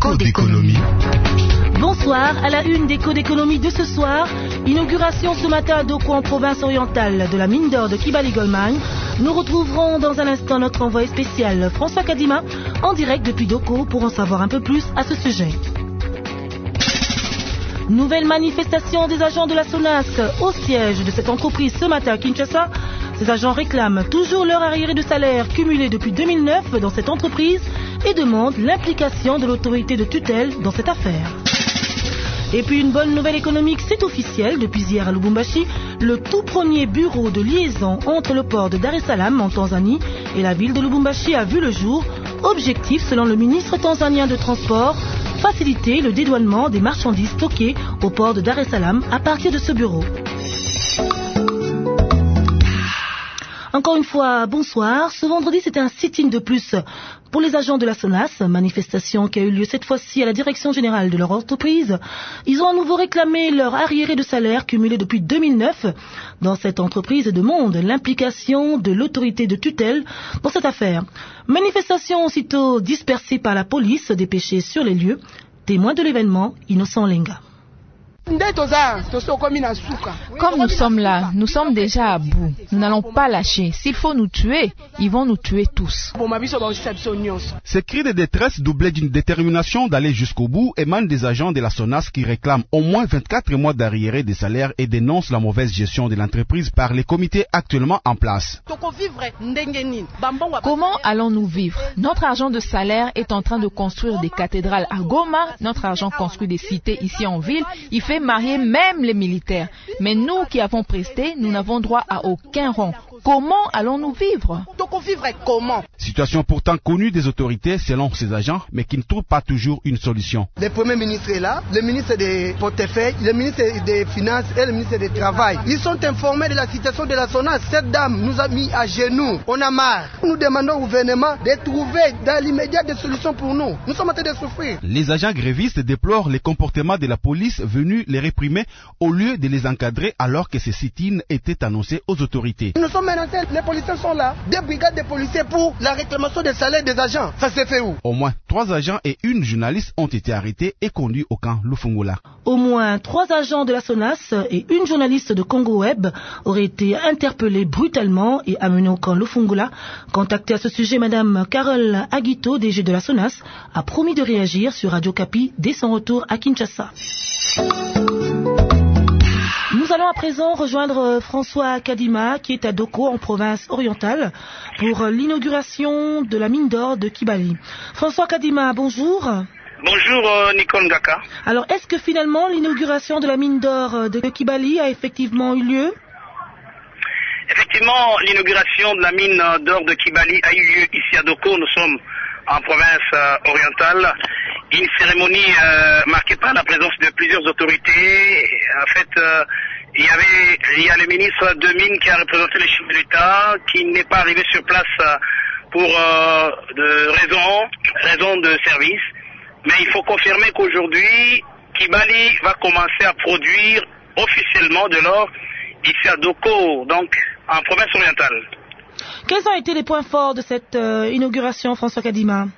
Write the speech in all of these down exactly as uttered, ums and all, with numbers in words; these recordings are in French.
Écho d'économie. Bonsoir, à la une d'Écho d'économie de ce soir, inauguration ce matin à Doko en province orientale de la mine d'or de Kibali Gold Mine. Nous retrouverons dans un instant notre envoyé spécial François Kadima en direct depuis Doko pour en savoir un peu plus à ce sujet. Nouvelle manifestation des agents de la SONAS au siège de cette entreprise ce matin à Kinshasa. Ces agents réclament toujours leur arriéré de salaire cumulé depuis deux mille neuf dans cette entreprise et demandent l'implication de l'autorité de tutelle dans cette affaire. Et puis une bonne nouvelle économique, c'est officiel, depuis hier à Lubumbashi, le tout premier bureau de liaison entre le port de Dar es Salaam en Tanzanie et la ville de Lubumbashi a vu le jour. Objectif, selon le ministre tanzanien de Transport, faciliter le dédouanement des marchandises stockées au port de Dar es Salaam à partir de ce bureau. Encore une fois, bonsoir. Ce vendredi, c'était un sit-in de plus pour les agents de la SONAS, manifestation qui a eu lieu cette fois-ci à la direction générale de leur entreprise. Ils ont à nouveau réclamé leur arriéré de salaire cumulé depuis deux mille neuf dans cette entreprise et demandent l'implication de l'autorité de tutelle dans cette affaire. Manifestation aussitôt dispersée par la police, dépêchée sur les lieux. Témoin de l'événement, Innocent Lenga. Comme nous sommes là, nous sommes déjà à bout. Nous n'allons pas lâcher. S'il faut nous tuer, ils vont nous tuer tous. Ces cris de détresse doublés d'une détermination d'aller jusqu'au bout émanent des agents de la SONAS qui réclament au moins vingt-quatre mois d'arriéré des salaires et dénoncent la mauvaise gestion de l'entreprise par les comités actuellement en place. Comment allons-nous vivre? Notre argent de salaire est en train de construire des cathédrales à Goma. Notre argent construit des cités ici en ville. Il fait marier même les militaires. Mais nous qui avons presté, nous n'avons droit à aucun rang. Comment allons-nous vivre? Situation pourtant connue des autorités selon ces agents, mais qui ne trouve pas toujours une solution. Le Premier ministre est là, le ministre des portefeuilles, le ministre des Finances et le ministre du Travail. Ils sont informés de la situation de la SONAS. Cette dame nous a mis à genoux. On a marre. Nous demandons au gouvernement de trouver dans l'immédiat des solutions pour nous. Nous sommes en train de souffrir. Les agents grévistes déplorent les comportements de la police venus les réprimer au lieu de les encadrer alors que ces sit-ins étaient annoncés aux autorités. Nous sommes menacés, les policiers sont là, des brigades de policiers pour la réclamation des salaires des agents. Ça s'est fait où? Au moins trois agents et une journaliste ont été arrêtés et conduits au camp Lufungula. Au moins trois agents de la SONAS et une journaliste de Congo Web auraient été interpellés brutalement et amenés au camp Lufungula. Contactée à ce sujet, Madame Carole Aguito, D G de la SONAS, a promis de réagir sur Radio Kapi dès son retour à Kinshasa. Nous allons à présent rejoindre François Kadima qui est à Doko en province orientale pour l'inauguration de la mine d'or de Kibali. François Kadima, bonjour. Bonjour euh, Nicole Ngaka. Alors est-ce que finalement l'inauguration de la mine d'or de Kibali a effectivement eu lieu? Effectivement, l'inauguration de la mine d'or de Kibali a eu lieu ici à Doko. Nous sommes en province euh, orientale. Une cérémonie euh, marquée par la présence de plusieurs autorités. En fait, euh, il y avait, il y a le ministre de Mines qui a représenté les chefs de l'État, qui n'est pas arrivé sur place euh, pour euh, de raisons, raisons de service. Mais il faut confirmer qu'aujourd'hui, Kibali va commencer à produire officiellement de l'or ici à Doko, donc en province orientale. Quels ont été les points forts de cette euh, inauguration, François Kadima?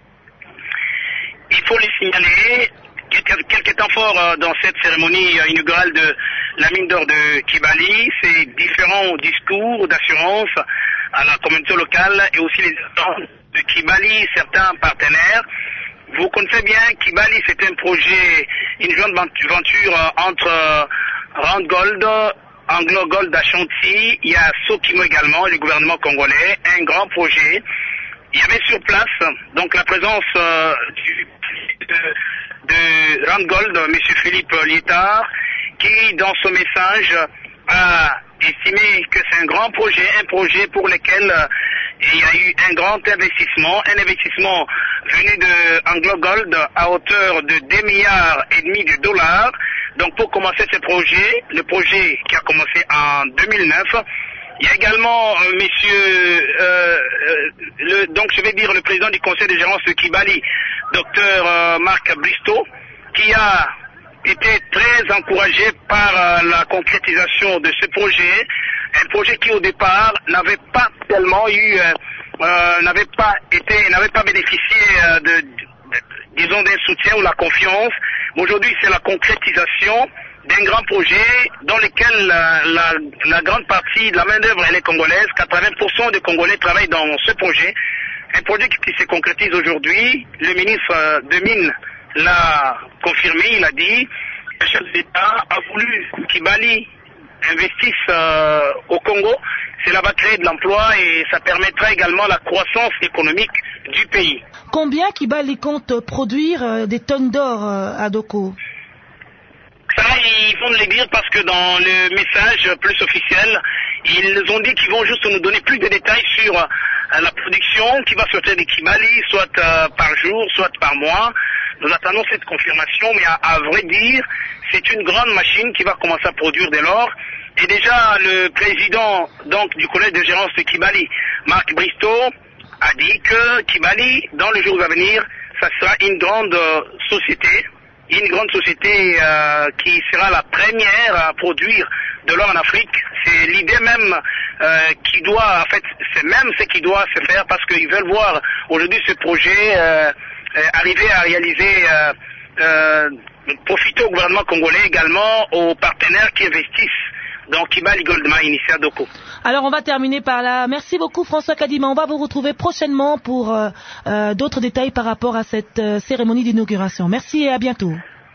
Il faut les signaler. Quelques temps forts euh, dans cette cérémonie euh, inaugurale de la mine d'or de Kibali, c'est différents discours d'assurance à la communauté locale et aussi les de Kibali, certains partenaires. Vous connaissez bien, Kibali, c'est un projet, une jointe venture euh, entre euh, Randgold, Anglo Gold d'Ashanti, il y a Sokimo également, le gouvernement congolais, un grand projet. Il y avait sur place donc la présence euh, du, de, de Randgold, M. Philippe Lietard, qui dans son message a estimé que c'est un grand projet, un projet pour lequel euh, il y a eu un grand investissement, un investissement venu de Anglo Gold à hauteur de deux milliards et demi de dollars. Donc pour commencer ce projet, le projet qui a commencé en deux mille neuf, il y a également euh, monsieur, euh, euh, le, donc je vais dire le président du conseil de gérance de Kibali, docteur euh, Marc Bristow, qui a été très encouragé par euh, la concrétisation de ce projet, un projet qui au départ n'avait pas tellement eu, euh, euh, n'avait pas été, n'avait pas bénéficié euh, de disons, d'un soutien ou la confiance. Mais aujourd'hui, c'est la concrétisation d'un grand projet dans lequel la, la, la grande partie de la main-d'œuvre elle est congolaise. quatre-vingts pour cent des Congolais travaillent dans ce projet. Un projet qui, qui se concrétise aujourd'hui. Le ministre de Mines l'a confirmé, il a dit le chef d'État a voulu qu'Kibali investisse euh, au Congo. Cela va créer de l'emploi et ça permettra également la croissance économique du pays. Combien Kibali compte produire euh, des tonnes d'or euh, à Doko? Ça, ils vont le dire parce que dans le message plus officiel, ils nous ont dit qu'ils vont juste nous donner plus de détails sur euh, la production qui va sortir de Kibali, soit euh, par jour, soit par mois. Nous attendons cette confirmation, mais à, à vrai dire, c'est une grande machine qui va commencer à produire de l'or. Et déjà, le président donc du collège de gérance de Kibali, Marc Bristow, a dit que Kibali, dans les jours à venir, ça sera une grande euh, société, une grande société euh, qui sera la première à produire de l'or en Afrique. C'est l'idée même euh, qui doit, en fait, c'est même ce qui doit se faire parce qu'ils veulent voir aujourd'hui ce projet euh, euh, arriver à réaliser, euh, euh, profiter au gouvernement congolais également, aux partenaires qui investissent dans Kibali Gold Mine ici à Doko. Alors on va terminer par là. Merci beaucoup François Kadima. On va vous retrouver prochainement pour euh, euh, d'autres détails par rapport à cette euh, cérémonie d'inauguration. Merci et à bientôt.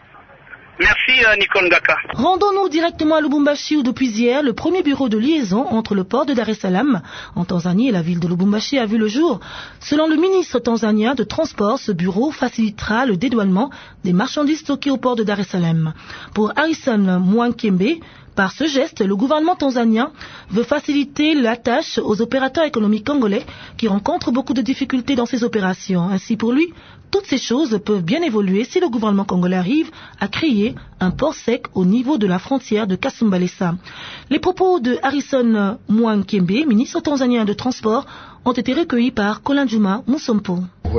Merci euh, Nicole Ngaka. Rendons-nous directement à Lubumbashi où depuis hier, le premier bureau de liaison entre le port de Dar es Salaam en Tanzanie et la ville de Lubumbashi a vu le jour. Selon le ministre tanzanien de Transport, ce bureau facilitera le dédouanement des marchandises stockées au port de Dar es Salaam. Pour Harrison Mwankembe, par ce geste, le gouvernement tanzanien veut faciliter la tâche aux opérateurs économiques congolais qui rencontrent beaucoup de difficultés dans ces opérations. Ainsi, pour lui, toutes ces choses peuvent bien évoluer si le gouvernement congolais arrive à créer un port sec au niveau de la frontière de Kasumbalesa. Les propos de Harrison Mwankembe, ministre tanzanien de Transport, ont été recueillis par Colin Juma Moussompo.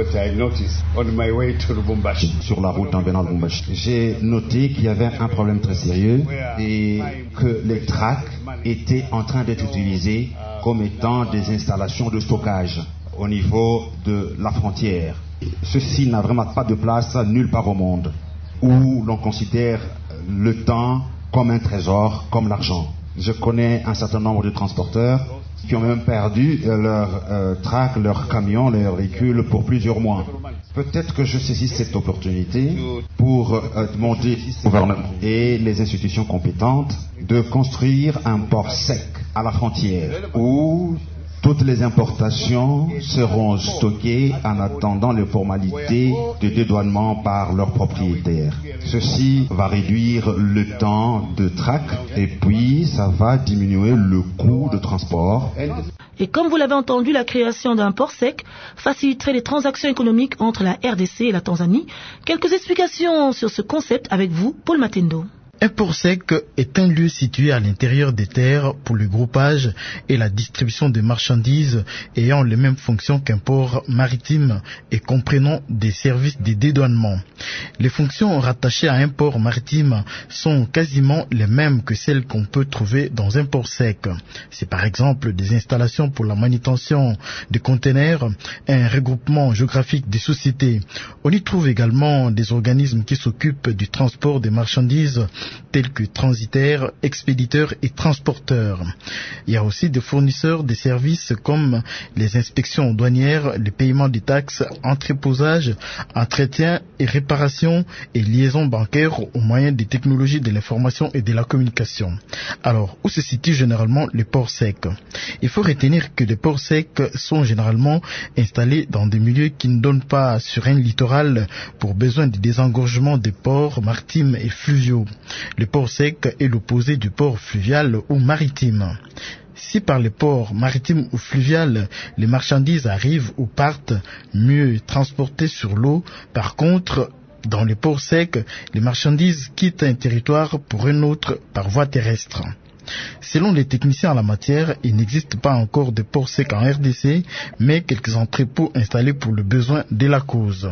Sur la route en venant de Lubumbashi, j'ai noté qu'il y avait un problème très sérieux et que les tracks étaient en train d'être utilisés comme étant des installations de stockage au niveau de la frontière. Ceci n'a vraiment pas de place nulle part au monde où l'on considère le temps comme un trésor, comme l'argent. Je connais un certain nombre de transporteurs qui ont même perdu leur euh, track, leur camion, leur véhicule pour plusieurs mois. Peut-être que je saisis cette opportunité pour euh, demander au gouvernement et les institutions compétentes de construire un port sec à la frontière où toutes les importations seront stockées en attendant les formalités de dédouanement par leurs propriétaires. Ceci va réduire le temps de track et puis ça va diminuer le coût de transport. Et comme vous l'avez entendu, la création d'un port sec faciliterait les transactions économiques entre la R D C et la Tanzanie. Quelques explications sur ce concept avec vous, Paul Matendo. Un port sec est un lieu situé à l'intérieur des terres pour le groupage et la distribution de marchandises ayant les mêmes fonctions qu'un port maritime et comprenant des services de dédouanement. Les fonctions rattachées à un port maritime sont quasiment les mêmes que celles qu'on peut trouver dans un port sec. C'est par exemple des installations pour la manutention des conteneurs, un regroupement géographique des sociétés. On y trouve également des organismes qui s'occupent du transport des marchandises tels que transitaires, expéditeurs et transporteurs. Il y a aussi des fournisseurs de services comme les inspections douanières, les paiements des taxes, entreposage, entretien et réparation et liaison bancaire au moyen des technologies de l'information et de la communication. Alors, où se situent généralement les ports secs? Il faut retenir que les ports secs sont généralement installés dans des milieux qui ne donnent pas sur un littoral pour besoin du désengorgement des ports maritimes et fluviaux. Le port sec est l'opposé du port fluvial ou maritime. Si par les ports maritimes ou fluviales, les marchandises arrivent ou partent mieux transportées sur l'eau, par contre, dans les ports secs, les marchandises quittent un territoire pour un autre par voie terrestre. Selon les techniciens en la matière, il n'existe pas encore de ports secs en R D C, mais quelques entrepôts installés pour le besoin de la cause.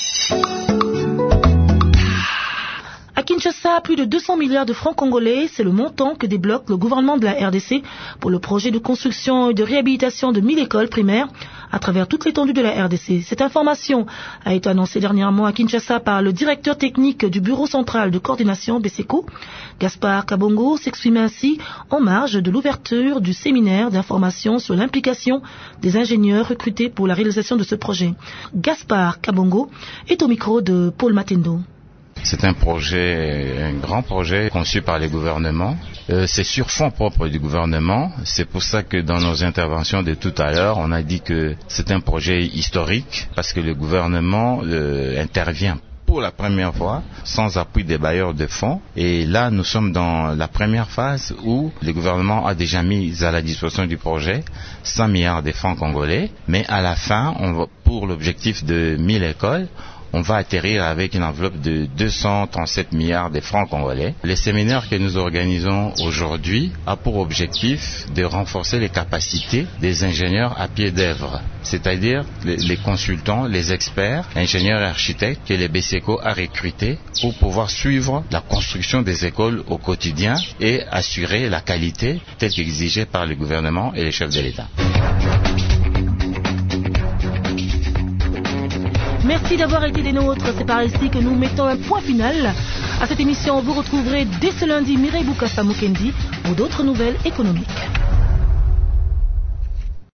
À Kinshasa, plus de deux cents milliards de francs congolais, c'est le montant que débloque le gouvernement de la R D C pour le projet de construction et de réhabilitation de mille écoles primaires à travers toute l'étendue de la R D C. Cette information a été annoncée dernièrement à Kinshasa par le directeur technique du Bureau central de coordination BESECO. Gaspard Kabongo s'exprimait ainsi en marge de l'ouverture du séminaire d'information sur l'implication des ingénieurs recrutés pour la réalisation de ce projet. Gaspard Kabongo est au micro de Paul Matendo. C'est un projet, un grand projet conçu par les gouvernements. Euh, c'est sur fonds propres du gouvernement. C'est pour ça que dans nos interventions de tout à l'heure, on a dit que c'est un projet historique parce que le gouvernement euh, intervient pour la première fois sans appui des bailleurs de fonds. Et là, nous sommes dans la première phase où le gouvernement a déjà mis à la disposition du projet cent milliards de francs congolais. Mais à la fin, on va, pour l'objectif de mille écoles, on va atterrir avec une enveloppe de deux cent trente-sept milliards de francs congolais. Le séminaire que nous organisons aujourd'hui a pour objectif de renforcer les capacités des ingénieurs à pied d'œuvre, c'est-à-dire les, les consultants, les experts, ingénieurs et architectes que le BESECO a recrutés pour pouvoir suivre la construction des écoles au quotidien et assurer la qualité telle qu'exigée par le gouvernement et les chefs de l'État. Merci d'avoir été des nôtres. C'est par ici que nous mettons un point final à cette émission. Vous retrouverez dès ce lundi Mireille Boukassa Mukendi pour d'autres nouvelles économiques.